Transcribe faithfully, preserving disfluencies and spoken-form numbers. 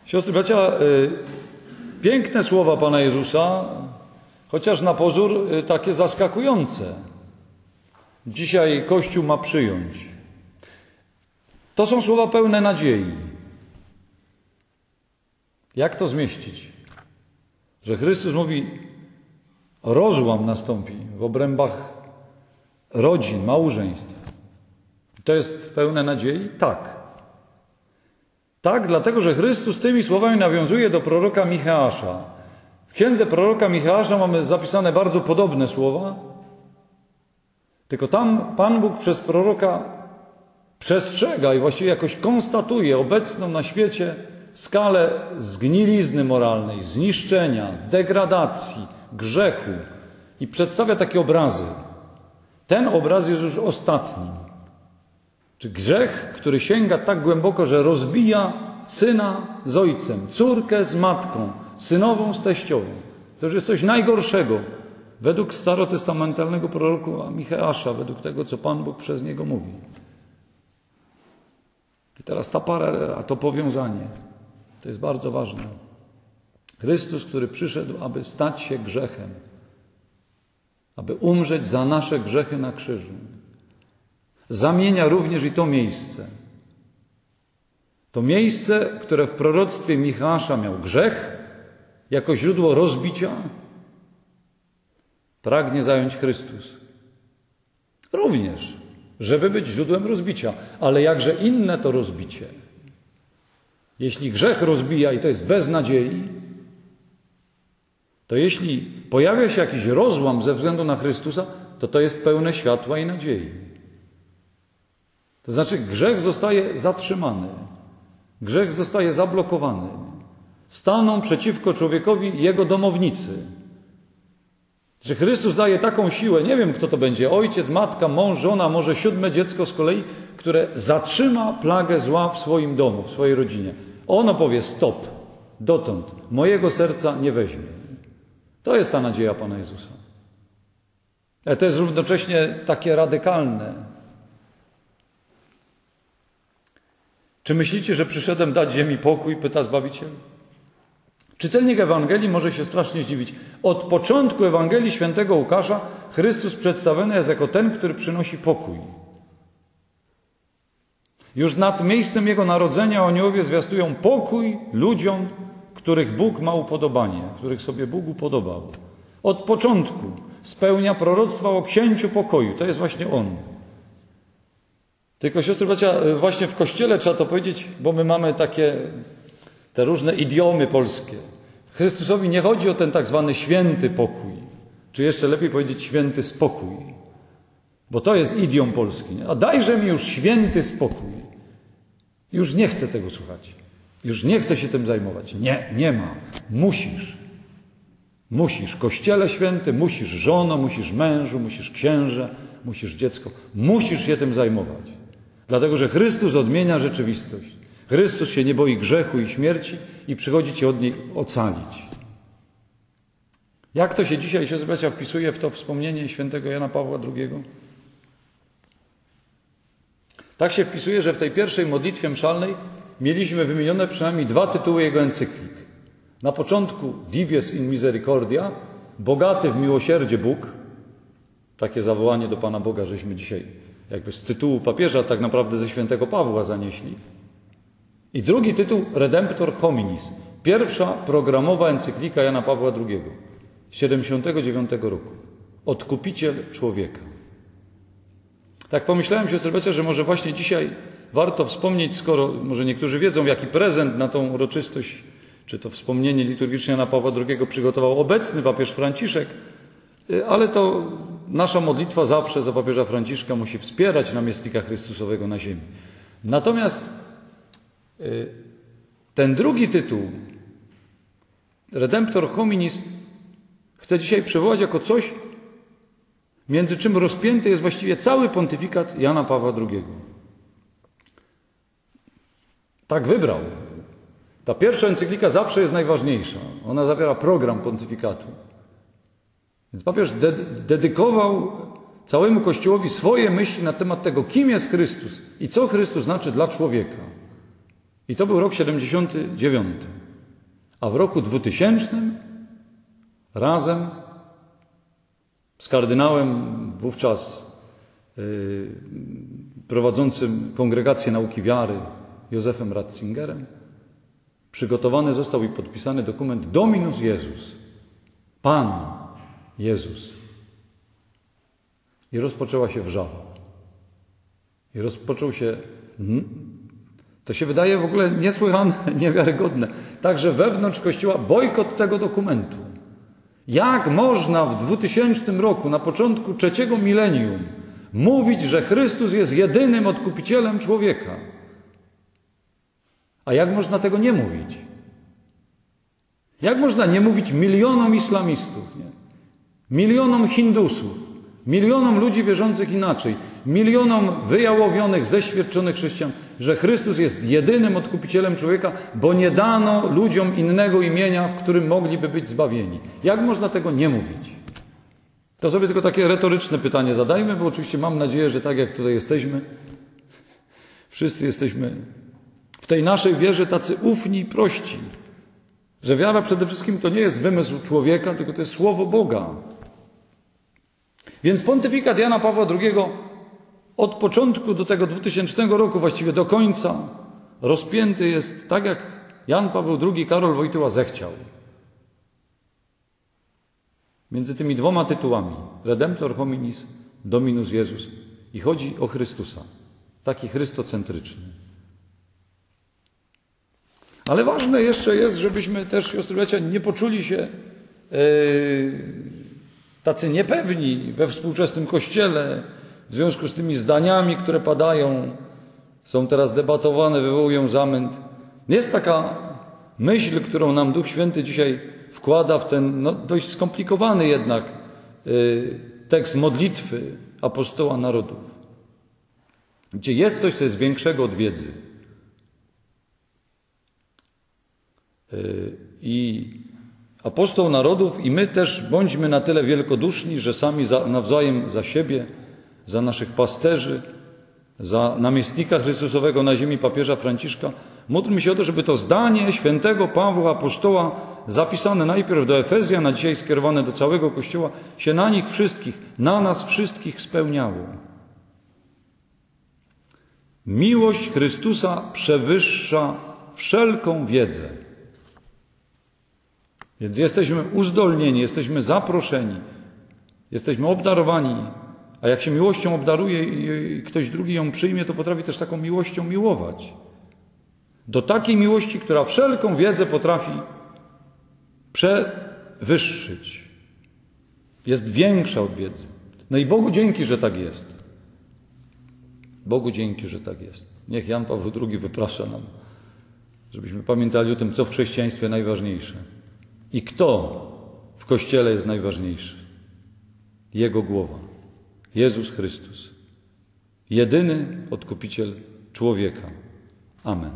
Siostry, bracia, piękne słowa Pana Jezusa, chociaż na pozór takie zaskakujące. Dzisiaj Kościół ma przyjąć. To są słowa pełne nadziei. Jak to zmieścić? Że Chrystus mówi, rozłam nastąpi w obrębach rodzin, małżeństw. To jest pełne nadziei? Tak. Tak, dlatego, że Chrystus tymi słowami nawiązuje do proroka Micheasza. W księdze proroka Micheasza mamy zapisane bardzo podobne słowa, tylko tam Pan Bóg przez proroka przestrzega i właściwie jakoś konstatuje obecną na świecie skalę zgnilizny moralnej, zniszczenia, degradacji, grzechu i przedstawia takie obrazy. Ten obraz jest już ostatni. Czy grzech, który sięga tak głęboko, że rozbija syna z ojcem, córkę z matką, synową z teściową. To już jest coś najgorszego według starotestamentalnego proroka Micheasza, według tego, co Pan Bóg przez niego mówi. I teraz ta paralela, to powiązanie, to jest bardzo ważne. Chrystus, który przyszedł, aby stać się grzechem, aby umrzeć za nasze grzechy na krzyżu, zamienia również i to miejsce. To miejsce, które w proroctwie Micheasza miał grzech, jako źródło rozbicia, pragnie zająć Chrystus. Również, żeby być źródłem rozbicia. Ale jakże inne to rozbicie. Jeśli grzech rozbija i to jest bez nadziei, to jeśli pojawia się jakiś rozłam ze względu na Chrystusa, to to jest pełne światła i nadziei. To znaczy grzech zostaje zatrzymany. Grzech zostaje zablokowany. Staną przeciwko człowiekowi jego domownicy. Że Chrystus daje taką siłę, nie wiem kto to będzie, ojciec, matka, mąż, żona, może siódme dziecko z kolei, które zatrzyma plagę zła w swoim domu, w swojej rodzinie. Ono powie stop, dotąd, mojego serca nie weźmie. To jest ta nadzieja Pana Jezusa. Ale to jest równocześnie takie radykalne. Czy myślicie, że przyszedłem dać ziemi pokój? Pyta Zbawiciel. Czytelnik Ewangelii może się strasznie zdziwić. Od początku Ewangelii świętego Łukasza Chrystus przedstawiony jest jako ten, który przynosi pokój. Już nad miejscem Jego narodzenia aniołowie zwiastują pokój ludziom, których Bóg ma upodobanie, których sobie Bóg upodobał. Od początku spełnia proroctwa o księciu pokoju. To jest właśnie On. Tylko, siostry, bracia, właśnie w Kościele trzeba to powiedzieć, bo my mamy takie te różne idiomy polskie. Chrystusowi nie chodzi o ten tak zwany święty pokój, czy jeszcze lepiej powiedzieć święty spokój, bo to jest idiom polski. Nie? A dajże mi już święty spokój. Już nie chcę tego słuchać. Już nie chcę się tym zajmować. Nie, nie ma. Musisz. Musisz. Kościele święty, musisz żono, musisz mężu, musisz księże, musisz dziecko. Musisz się tym zajmować. Dlatego, że Chrystus odmienia rzeczywistość. Chrystus się nie boi grzechu i śmierci i przychodzi Cię od niej ocalić. Jak to się dzisiaj, siostry bracia, wpisuje w to wspomnienie świętego Jana Pawła drugiego? Tak się wpisuje, że w tej pierwszej modlitwie mszalnej mieliśmy wymienione przynajmniej dwa tytuły jego encyklik. Na początku Dives in Misericordia, bogaty w miłosierdzie Bóg. Takie zawołanie do Pana Boga, żeśmy dzisiaj jakby z tytułu papieża tak naprawdę ze świętego Pawła zanieśli. I drugi tytuł Redemptor Hominis. Pierwsza programowa encyklika Jana Pawła drugiego z siedemdziesiątego dziewiątego roku. Odkupiciel człowieka. Tak pomyślałem, siostry bracia, że może właśnie dzisiaj warto wspomnieć, skoro może niektórzy wiedzą, jaki prezent na tą uroczystość, czy to wspomnienie liturgiczne Jana Pawła drugiego przygotował obecny papież Franciszek, ale to nasza modlitwa zawsze za papieża Franciszka musi wspierać namiestnika Chrystusowego na ziemi. Natomiast ten drugi tytuł, Redemptor Hominis, chcę dzisiaj przywołać jako coś, między czym rozpięty jest właściwie cały pontyfikat Jana Pawła drugiego. Tak wybrał. Ta pierwsza encyklika zawsze jest najważniejsza. Ona zawiera program pontyfikatu. Więc papież ded- dedykował całemu Kościołowi swoje myśli na temat tego, kim jest Chrystus i co Chrystus znaczy dla człowieka. I to był rok siedemdziesiąty dziewiąty. A w roku dwutysięcznym razem z kardynałem wówczas yy, prowadzącym Kongregację Nauki Wiary Józefem Ratzingerem przygotowany został i podpisany dokument Dominus Jezus, Pan Jezus. I rozpoczęła się wrzawa. I rozpoczął się, to się wydaje w ogóle niesłychane, niewiarygodne, także wewnątrz Kościoła bojkot tego dokumentu. Jak można w dwutysięcznym roku, na początku trzeciego milenium, mówić, że Chrystus jest jedynym odkupicielem człowieka? A jak można tego nie mówić? Jak można nie mówić milionom islamistów, nie? Milionom Hindusów, milionom ludzi wierzących inaczej, milionom wyjałowionych, zeświadczonych chrześcijan, że Chrystus jest jedynym odkupicielem człowieka, bo nie dano ludziom innego imienia, w którym mogliby być zbawieni. Jak można tego nie mówić? To sobie tylko takie retoryczne pytanie zadajmy, bo oczywiście mam nadzieję, że tak jak tutaj jesteśmy, wszyscy jesteśmy w tej naszej wierze tacy ufni i prości, że wiara przede wszystkim to nie jest wymysł człowieka, tylko to jest słowo Boga. Więc pontyfikat Jana Pawła drugiego od początku do tego dwutysięcznego roku, właściwie do końca, rozpięty jest tak, jak Jan Paweł drugi, Karol Wojtyła zechciał. Między tymi dwoma tytułami, Redemptor hominis, Dominus Jezus. I chodzi o Chrystusa, taki chrystocentryczny. Ale ważne jeszcze jest, żebyśmy też, siostry bracia, nie poczuli się yy, tacy niepewni we współczesnym Kościele w związku z tymi zdaniami, które padają, są teraz debatowane, wywołują zamęt. Jest taka myśl, którą nam Duch Święty dzisiaj wkłada w ten no, dość skomplikowany jednak yy, tekst modlitwy apostoła narodów, gdzie jest coś, co jest większego od wiedzy. I apostoł narodów i my też bądźmy na tyle wielkoduszni, że sami za, nawzajem za siebie, za naszych pasterzy, za namiestnika Chrystusowego na ziemi papieża Franciszka, módlmy się o to, żeby to zdanie świętego Pawła apostoła zapisane najpierw do Efezjan, a dzisiaj skierowane do całego Kościoła, się na nich wszystkich, na nas wszystkich spełniało. Miłość Chrystusa przewyższa wszelką wiedzę. Więc jesteśmy uzdolnieni, jesteśmy zaproszeni, jesteśmy obdarowani, a jak się miłością obdaruje i ktoś drugi ją przyjmie, to potrafi też taką miłością miłować. Do takiej miłości, która wszelką wiedzę potrafi przewyższyć. Jest większa od wiedzy. No i Bogu dzięki, że tak jest. Bogu dzięki, że tak jest. Niech Jan Paweł drugi wyprasza nam, żebyśmy pamiętali o tym, co w chrześcijaństwie najważniejsze. I kto w Kościele jest najważniejszy? Jego głowa. Jezus Chrystus. Jedyny odkupiciel człowieka. Amen.